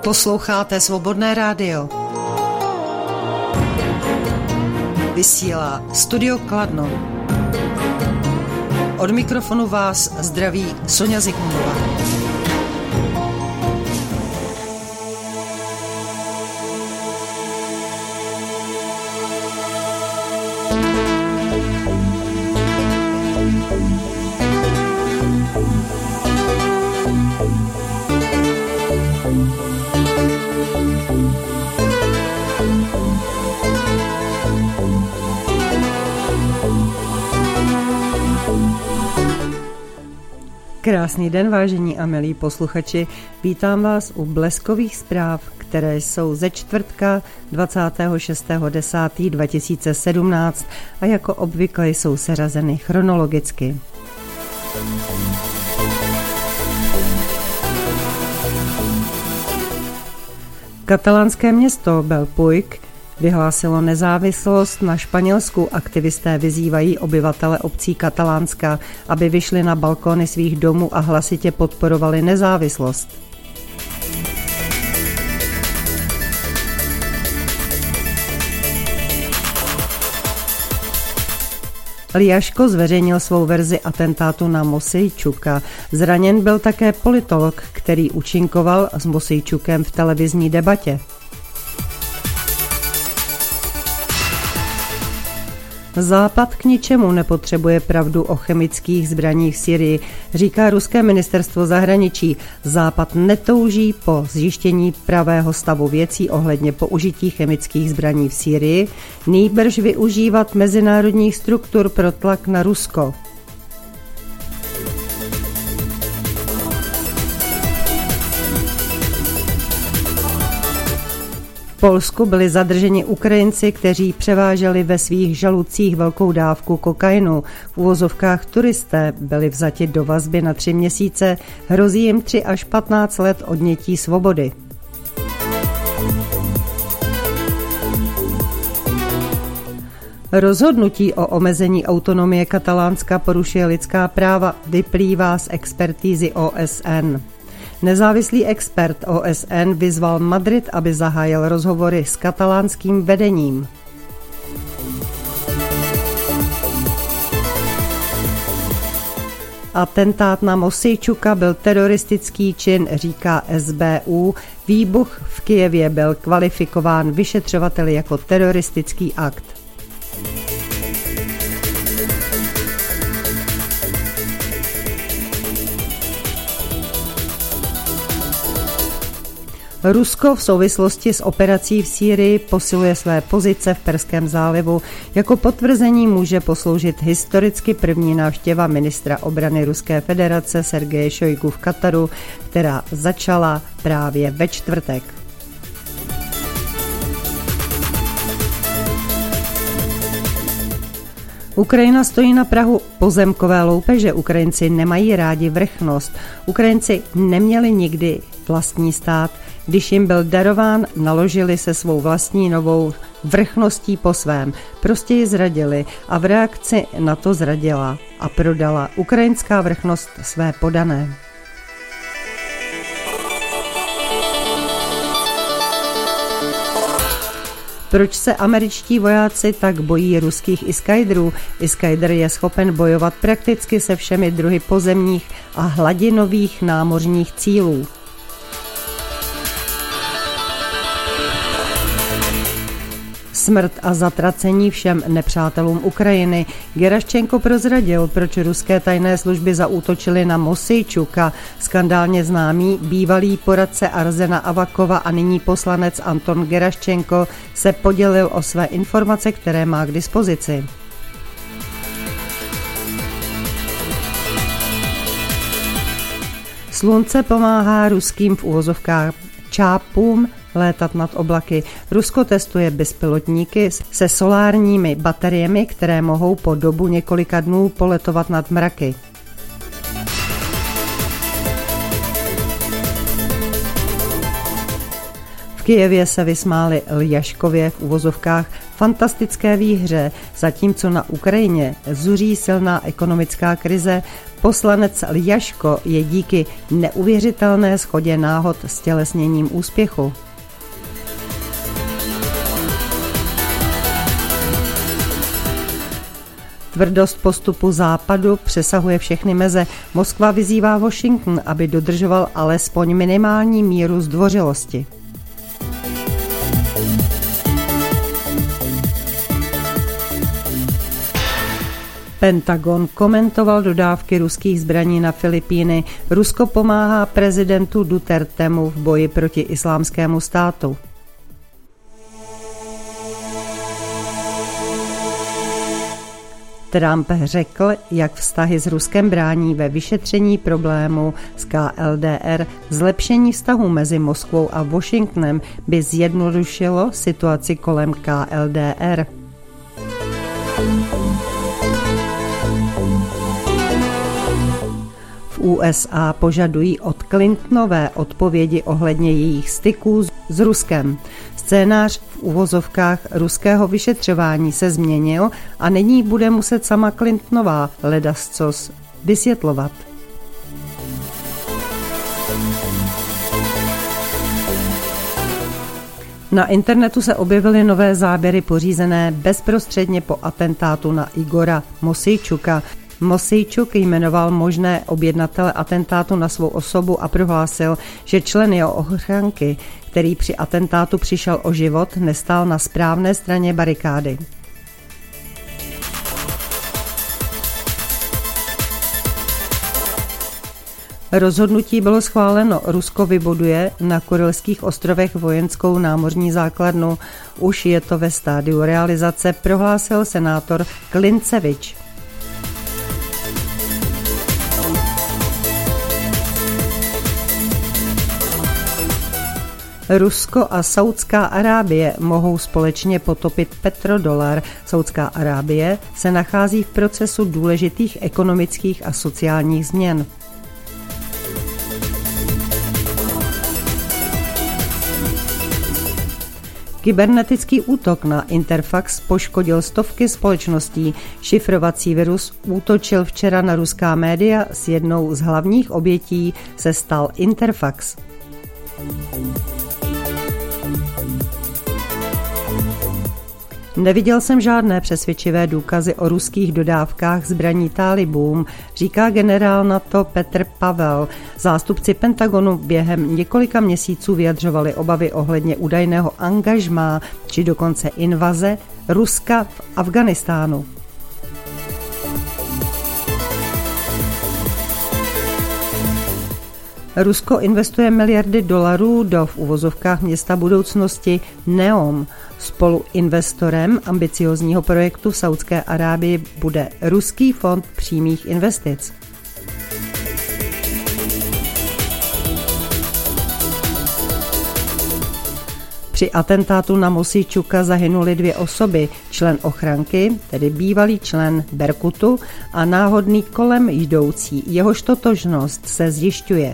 Posloucháte Svobodné rádio. Vysílá Studio Kladno. Od mikrofonu vás zdraví Sonja Zikmundová. Krásný den, vážení a milí posluchači. Vítám vás u bleskových zpráv, které jsou ze čtvrtka 26.10.2017 a jako obvykle jsou seřazeny chronologicky. Katalánské město Bellpuig vyhlásilo nezávislost na Španělsku. Aktivisté vyzývají obyvatele obcí Katalánska, aby vyšli na balkony svých domů a hlasitě podporovali nezávislost. Ljaško zveřejnil svou verzi atentátu na Mosejčuka. Zraněn byl také politolog, který účinkoval s Mosejčukem v televizní debatě. Západ k ničemu nepotřebuje pravdu o chemických zbraních v Syrii, říká ruské ministerstvo zahraničí. Západ netouží po zjištění pravého stavu věcí ohledně použití chemických zbraní v Syrii, nýbrž využívat mezinárodních struktur pro tlak na Rusko. V Polsku byli zadrženi Ukrajinci, kteří převáželi ve svých žalucích velkou dávku kokainu. V uvozovkách turisté byli vzati do vazby na 3 měsíce, hrozí jim 3 až 15 let odnětí svobody. Rozhodnutí o omezení autonomie Katalánska porušuje lidská práva, vyplývá z expertízy OSN. Nezávislý expert OSN vyzval Madrid, aby zahájil rozhovory s katalánským vedením. Atentát na Mosejčuka byl teroristický čin, říká SBU. Výbuch v Kyjevě byl kvalifikován vyšetřovateli jako teroristický akt. Rusko v souvislosti s operací v Sýrii posiluje své pozice v Perském zálivu. Jako potvrzení může posloužit historicky první návštěva ministra obrany Ruské federace Sergeje Šojgu v Kataru, která začala právě ve čtvrtek. Ukrajina stojí na prahu pozemkové loupeže. Ukrajinci nemají rádi vrchnost. Ukrajinci neměli nikdy vlastní stát. Když jim byl darován, naložili se svou vlastní novou vrchností po svém. Prostě ji zradili a v reakci na to zradila a prodala ukrajinská vrchnost své podané. Proč se američtí vojáci tak bojí ruských Iskajdrů? Iskajdr je schopen bojovat prakticky se všemi druhy pozemních a hladinových námořních cílů. Smrt a zatracení všem nepřátelům Ukrajiny. Geraščenko prozradil, proč ruské tajné služby zaútočily na Mosejčuka. Skandálně známý bývalý poradce Arsena Avakova a nyní poslanec Anton Geraščenko se podělil o své informace, které má k dispozici. Slunce pomáhá ruským v uvozovkách čápům létat nad oblaky. Rusko testuje bezpilotníky se solárními bateriemi, které mohou po dobu několika dnů poletovat nad mraky. V Kyjevě se vysmáli Ljaškově v uvozovkách fantastické výhře, zatímco na Ukrajině zuří silná ekonomická krize. Poslanec Ljaško je díky neuvěřitelné shodě náhod stělesněním úspěchu. Tvrdost postupu Západu přesahuje všechny meze. Moskva vyzývá Washington, aby dodržoval alespoň minimální míru zdvořilosti. Pentagon komentoval dodávky ruských zbraní na Filipíny. Rusko pomáhá prezidentu Dutertemu v boji proti Islámskému státu. Trump řekl, jak vztahy s Ruskem brání ve vyšetření problému s KLDR. Zlepšení vztahů mezi Moskvou a Washingtonem by zjednodušilo situaci kolem KLDR. V USA požadují od Clintonové odpovědi ohledně jejich styků s Ruskem. Scénář v uvozovkách ruského vyšetřování se změnil a nyní bude muset sama Clintonová ledascos vysvětlovat. Na internetu se objevily nové záběry pořízené bezprostředně po atentátu na Igora Mosejčuka. Mosejčuk jmenoval možné objednatele atentátu na svou osobu a prohlásil, že člen jeho ochranky, který při atentátu přišel o život, nestál na správné straně barikády. Rozhodnutí bylo schváleno. Rusko vybuduje na Kurilských ostrovech vojenskou námořní základnu. Už je to ve stádiu realizace, prohlásil senátor Klincevič. Rusko a Saudská Arábie mohou společně potopit petrodolar. Saudská Arábie se nachází v procesu důležitých ekonomických a sociálních změn. Kybernetický útok na Interfax poškodil stovky společností. Šifrovací virus útočil včera na ruská média, s jednou z hlavních obětí se stal Interfax. Neviděl jsem žádné přesvědčivé důkazy o ruských dodávkách zbraní talibům, říká generál NATO Petr Pavel. Zástupci Pentagonu během několika měsíců vyjadřovali obavy ohledně údajného angažmá či dokonce invaze Ruska v Afghánistánu. Rusko investuje miliardy dolarů do v uvozovkách města budoucnosti Neom. Spoluinvestorem ambiciozního projektu v Saudské Arábii bude Ruský fond přímých investic. Při atentátu na Mosejčuka zahynuly 2 osoby, člen ochranky, tedy bývalý člen Berkutu, a náhodný kolem jdoucí, jehož totožnost se zjišťuje.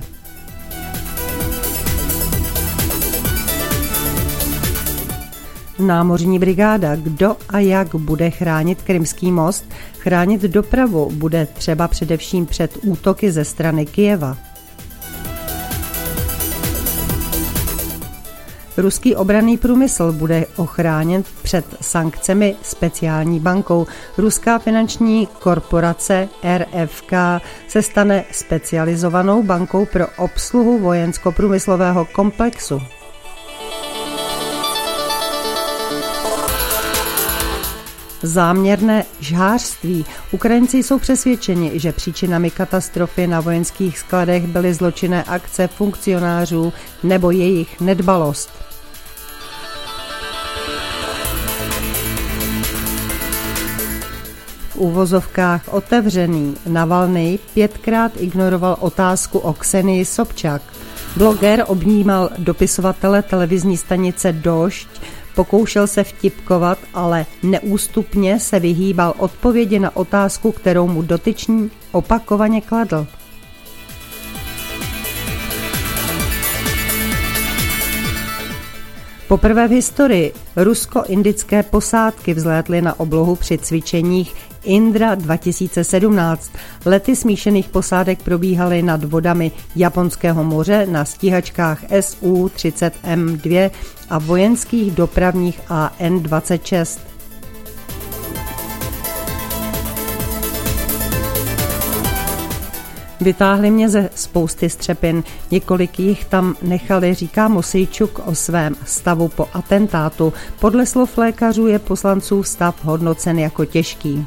Námořní brigáda, kdo a jak bude chránit Krymský most, chránit dopravu bude třeba především před útoky ze strany Kyjeva. Ruský obranný průmysl bude ochráněn před sankcemi speciální bankou. Ruská finanční korporace RFK se stane specializovanou bankou pro obsluhu vojensko-průmyslového komplexu. Záměrné žhářství. Ukrajinci jsou přesvědčeni, že příčinami katastrofy na vojenských skladech byly zločinné akce funkcionářů nebo jejich nedbalost. V uvozovkách otevřený Navalnyj 5krát ignoroval otázku o Ksenii Sobčak. Bloger obnímal dopisovatele televizní stanice Došť, pokoušel se vtipkovat, ale neústupně se vyhýbal odpovědi na otázku, kterou mu dotyčný opakovaně kladl. Poprvé v historii rusko-indické posádky vzlétly na oblohu při cvičeních Indra 2017. Lety smíšených posádek probíhaly nad vodami Japonského moře na stíhačkách Su-30M2 a vojenských dopravních AN-26. Vytáhli mě ze spousty střepin, několik jich tam nechali, říká Mosejčuk o svém stavu po atentátu. Podle slov lékařů je poslancův stav hodnocen jako těžký.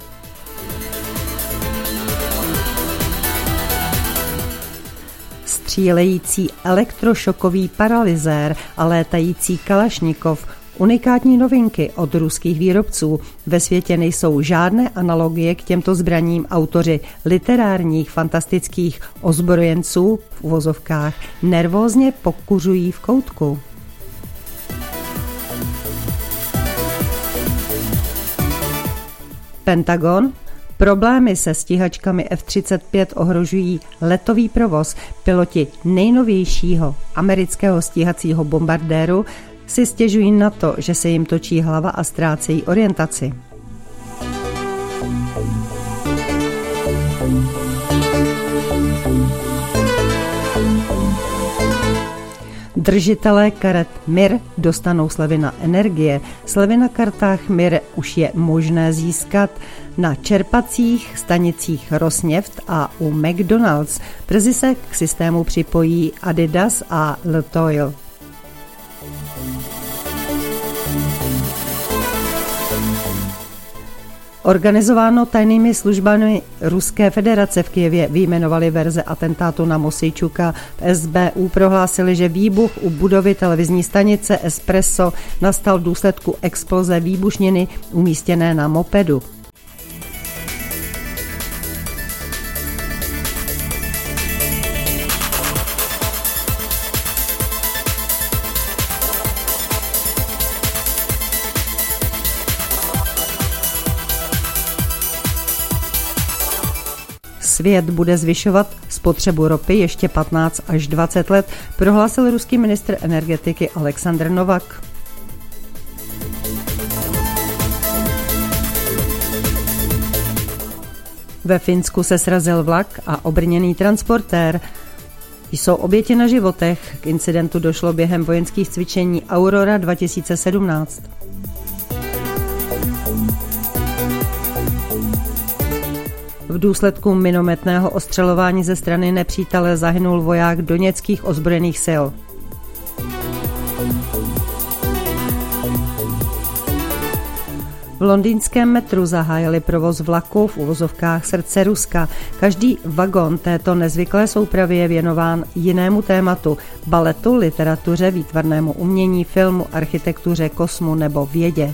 Střílející elektrošokový paralyzér a létající kalašnikov, unikátní novinky od ruských výrobců. Ve světě nejsou žádné analogie k těmto zbraním. Autoři literárních fantastických ozbrojenců v uvozovkách nervózně pokuřují v koutku. Pentagon. Problémy se stíhačkami F-35 ohrožují letový provoz. Piloti nejnovějšího amerického stíhacího bombardéru si stěžují na to, že se jim točí hlava a ztrácejí orientaci. Držitelé karet MIR dostanou slevy na energie. Slevy na kartách MIR už je možné získat na čerpacích stanicích Rosneft a u McDonald's. Brzy se k systému připojí Adidas a Lukoil. Organizováno tajnými službami Ruské federace v Kyjevě vyjmenovali verze atentátu na Mosejčuka. V SBU prohlásili, že výbuch u budovy televizní stanice Espresso nastal v důsledku exploze výbušniny umístěné na mopedu. Svět bude zvyšovat spotřebu ropy ještě 15 až 20 let, prohlásil ruský ministr energetiky Aleksandr Novak. Ve Finsku se srazil vlak a obrněný transportér. Jsou oběti na životech. K incidentu došlo během vojenských cvičení Aurora 2017. V důsledku minometného ostřelování ze strany nepřítele zahynul voják doněckých ozbrojených sil. V londýnském metru zahájili provoz vlaku v uvozovkách srdce Ruska. Každý vagon této nezvyklé soupravy je věnován jinému tématu: baletu, literatuře, výtvarnému umění, filmu, architektuře, kosmu nebo vědě.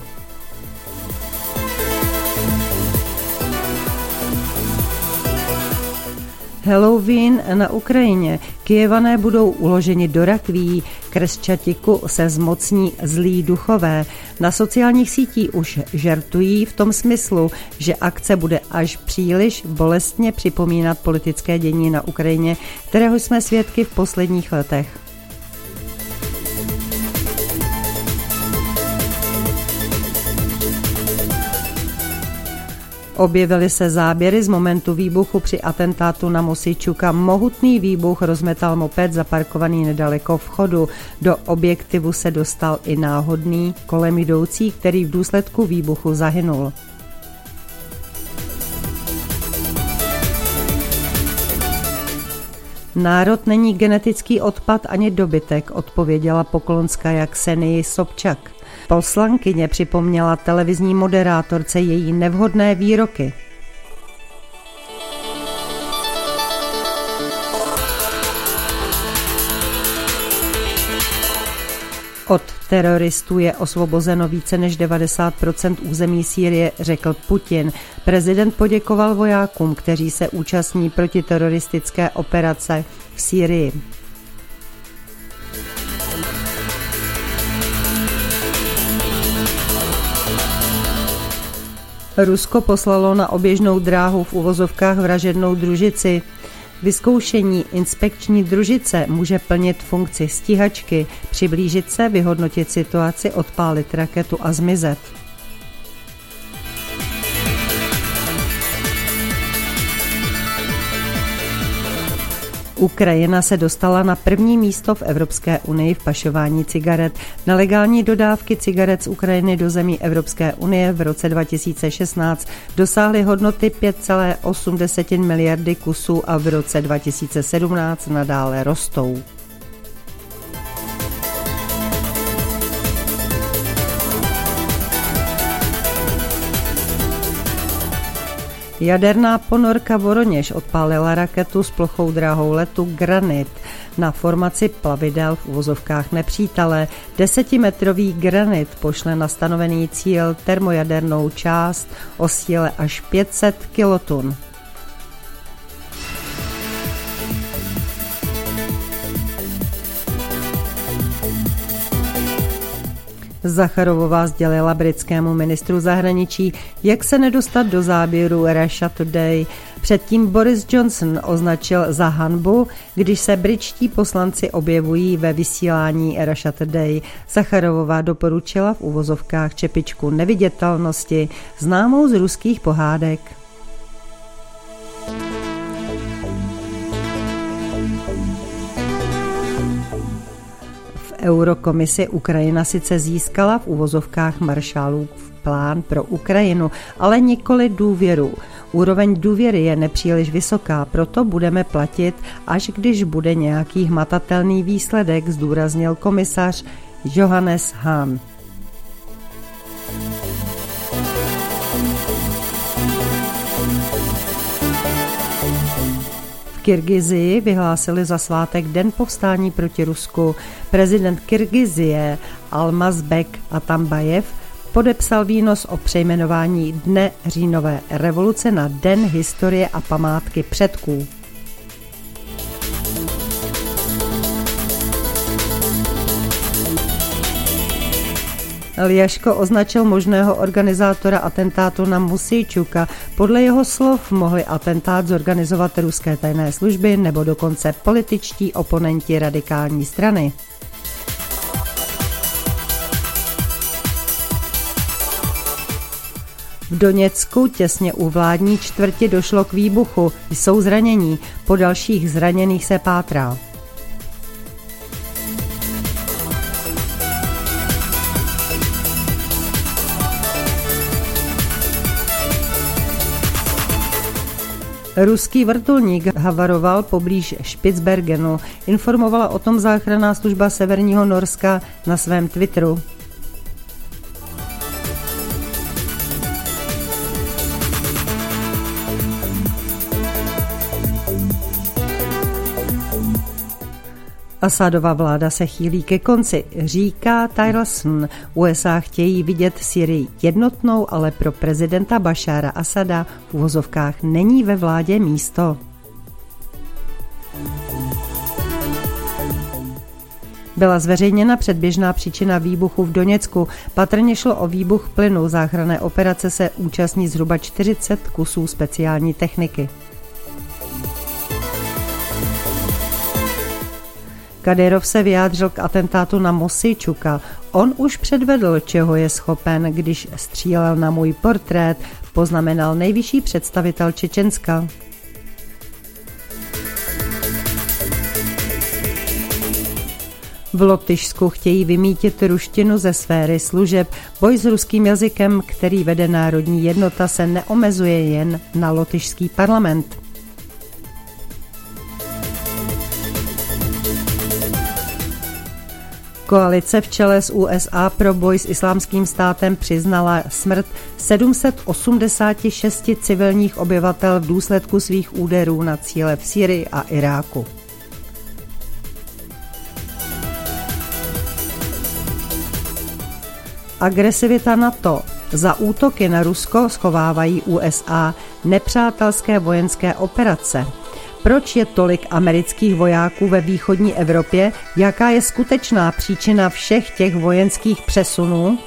Halloween na Ukrajině. Kyjevané budou uloženi do rakví, Křesťatiku se zmocní zlí duchové. Na sociálních sítích už žertují v tom smyslu, že akce bude až příliš bolestně připomínat politické dění na Ukrajině, kterého jsme svědky v posledních letech. Objevily se záběry z momentu výbuchu při atentátu na Mosejčuka. Mohutný výbuch rozmetal moped zaparkovaný nedaleko vchodu. Do objektivu se dostal i náhodný kolem jdoucí, který v důsledku výbuchu zahynul. Národ není genetický odpad ani dobytek, odpověděla Poklonská Ksenii Sobčak. Poslankyně připomněla televizní moderátorce její nevhodné výroky. Od teroristů je osvobozeno více než 90% území Sýrie, řekl Putin. Prezident poděkoval vojákům, kteří se účastní protiteroristické operace v Sýrii. Rusko poslalo na oběžnou dráhu v uvozovkách vražednou družici. Vyzkoušení inspekční družice může plnit funkci stíhačky, přiblížit se, vyhodnotit situaci, odpálit raketu a zmizet. Ukrajina se dostala na první místo v Evropské unii v pašování cigaret. Nelegální dodávky cigaret z Ukrajiny do zemí Evropské unie v roce 2016 dosáhly hodnoty 5,8 miliardy kusů a v roce 2017 nadále rostou. Jaderná ponorka Voroněž odpálila raketu s plochou dráhou letu Granit na formaci plavidel v uvozovkách nepřítele. 10metrový Granit pošle na stanovený cíl termojadernou část o síle až 500 kilotun. Zacharovová sdělila britskému ministru zahraničí, jak se nedostat do záběru Russia Today. Předtím Boris Johnson označil za hanbu, když se britští poslanci objevují ve vysílání Russia Today. Zacharovová doporučila v uvozovkách čepičku neviditelnosti, známou z ruských pohádek. Eurokomisi Ukrajina sice získala v uvozovkách Marshallův plán pro Ukrajinu, ale nikoli důvěru. Úroveň důvěry je nepříliš vysoká, proto budeme platit, až když bude nějaký hmatatelný výsledek, zdůraznil komisař Johannes Hahn. Kyrgyzii vyhlásili za svátek Den povstání proti Rusku. Prezident Kyrgyzie Almazbek Atambajev podepsal výnos o přejmenování Dne říjnové revoluce na Den historie a památky předků. Ljaško označil možného organizátora atentátu na Musejčuka. Podle jeho slov mohli atentát zorganizovat ruské tajné služby nebo dokonce političtí oponenti radikální strany. V Doněcku těsně u vládní čtvrti došlo k výbuchu. Jsou zranění. Po dalších zraněných se pátrá. Ruský vrtulník havaroval poblíž Špicbergenu, informovala o tom záchranná služba Severního Norska na svém Twitteru. Asadova vláda se chýlí ke konci, říká Tillerson. USA chtějí vidět Syrii jednotnou, ale pro prezidenta Bašára Asada v uvozovkách není ve vládě místo. Byla zveřejněna předběžná příčina výbuchu v Doněcku. Patrně šlo o výbuch plynu. Záchranné operace se účastní zhruba 40 kusů speciální techniky. Kadyrov se vyjádřil k atentátu na Mosejčuka. On už předvedl, čeho je schopen, když střílel na můj portrét, poznamenal nejvyšší představitel Čečenska. V Lotyšsku chtějí vymítit ruštinu ze sféry služeb. Boj s ruským jazykem, který vede národní jednota, se neomezuje jen na lotyšský parlament. Koalice v čele s USA pro boj s islámským státem přiznala smrt 786 civilních obyvatel v důsledku svých úderů na cíle v Sýrii a Iráku. Agresivita NATO. Za útoky na Rusko schovávají USA nepřátelské vojenské operace. Proč je tolik amerických vojáků ve východní Evropě? Jaká je skutečná příčina všech těch vojenských přesunů?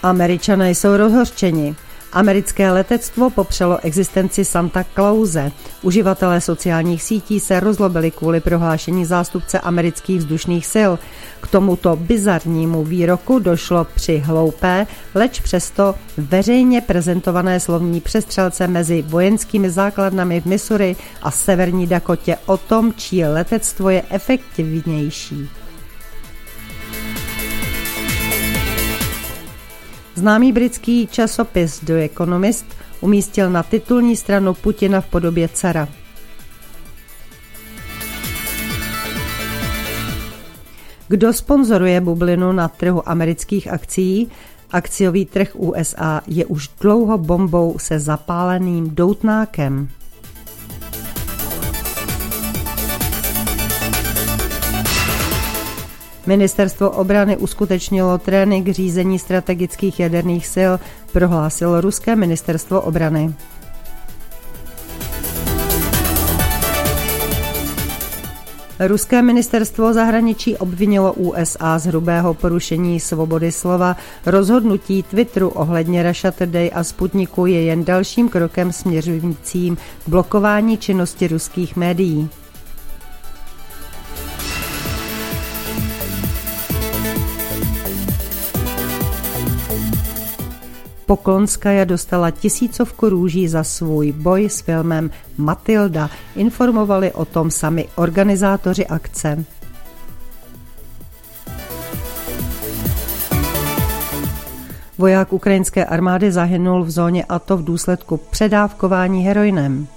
Američané jsou rozhořčeni. Americké letectvo popřelo existenci Santa Clause. Uživatelé sociálních sítí se rozlobili kvůli prohlášení zástupce amerických vzdušných sil. K tomuto bizarnímu výroku došlo při hloupé, leč přesto veřejně prezentované slovní přestřelce mezi vojenskými základnami v Missouri a severní Dakotě o tom, čí letectvo je efektivnější. Známý britský časopis The Economist umístil na titulní stranu Putina v podobě cara. Kdo sponzoruje bublinu na trhu amerických akcií? Akciový trh USA je už dlouho bombou se zapáleným doutnákem. Ministerstvo obrany uskutečnilo trénink řízení strategických jaderných sil, prohlásilo ruské ministerstvo obrany. Ruské ministerstvo zahraničí obvinilo USA z hrubého porušení svobody slova. Rozhodnutí Twitteru ohledně Russia Today a Sputniku je jen dalším krokem směřujícím k blokování činnosti ruských médií. Poklonskaja dostala 1000 růží za svůj boj s filmem Matilda. Informovali o tom sami organizátoři akce. Voják ukrajinské armády zahynul v zóně ATO v důsledku předávkování heroinem.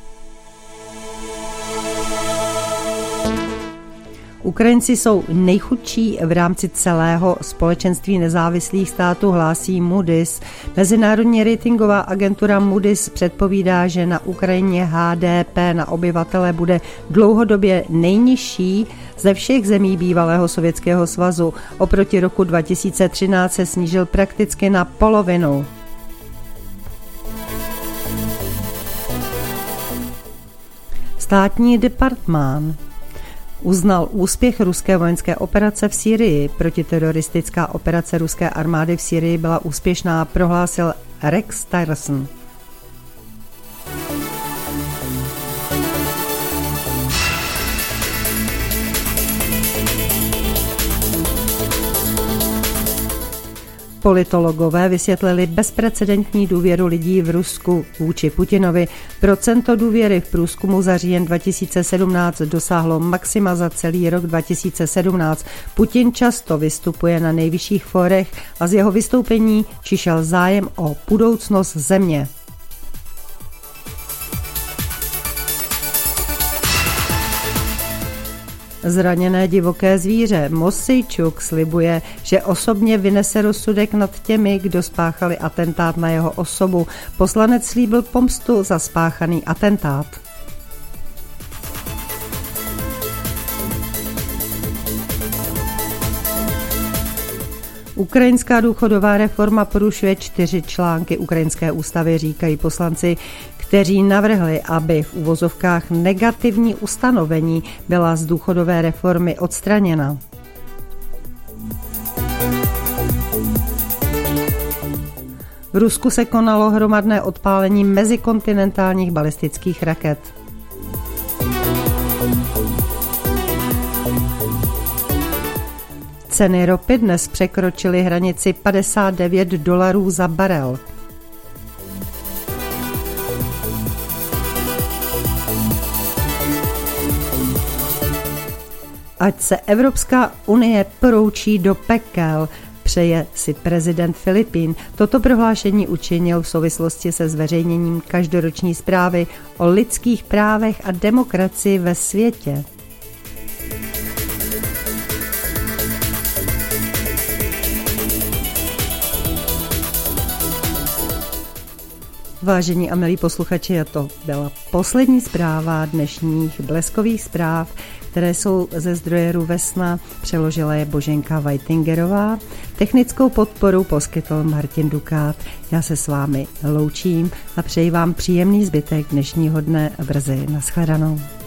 Ukrajinci jsou nejchudší v rámci celého společenství nezávislých států, hlásí Moody's. Mezinárodní ratingová agentura Moody's předpovídá, že na Ukrajině HDP na obyvatele bude dlouhodobě nejnižší ze všech zemí bývalého Sovětského svazu. Oproti roku 2013 se snížil prakticky na polovinu. Státní departmán uznal úspěch ruské vojenské operace v Sýrii. Protiteroristická operace ruské armády v Sýrii byla úspěšná, prohlásil Rex Tillerson. Politologové vysvětlili bezprecedentní důvěru lidí v Rusku vůči Putinovi. Procento důvěry v průzkumu za říjen 2017 dosáhlo maxima za celý rok 2017. Putin často vystupuje na nejvyšších fórech a z jeho vystoupení čišel zájem o budoucnost země. Zraněné divoké zvíře Mosejčuk slibuje, že osobně vynese rozsudek nad těmi, kdo spáchali atentát na jeho osobu. Poslanec slíbil pomstu za spáchaný atentát. Ukrajinská důchodová reforma porušuje 4 články ukrajinské ústavy, říkají poslanci, kteří navrhli, aby v uvozovkách negativní ustanovení byla z důchodové reformy odstraněna. V Rusku se konalo hromadné odpálení mezikontinentálních balistických raket. Ceny ropy dnes překročily hranici $59 za barel. Ať se Evropská unie proučí do pekel, přeje si prezident Filipín. Toto prohlášení učinil v souvislosti se zveřejněním každoroční zprávy o lidských právech a demokracii ve světě. Vážení a milí posluchači, to byla poslední zpráva dnešních bleskových zpráv, které jsou ze zdroje RUVESNA, přeložila je Boženka Vajtingerová. Technickou podporu poskytl Martin Dukát. Já se s vámi loučím a přeji vám příjemný zbytek dnešního dne a brzy nashledanou.